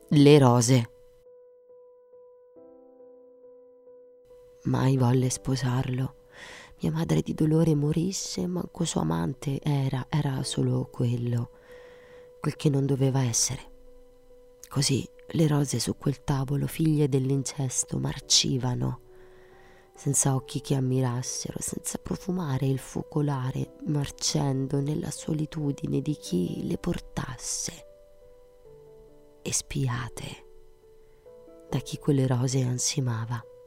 Le rose. Mai volle sposarlo. Mia madre di dolore morisse, manco suo amante era solo quello, quel che non doveva essere. Così le rose su quel tavolo, figlie dell'incesto, marcivano, senza occhi che ammirassero, senza profumare il focolare, marcendo nella solitudine di chi le portasse, e spiate da chi quelle rose ansimava.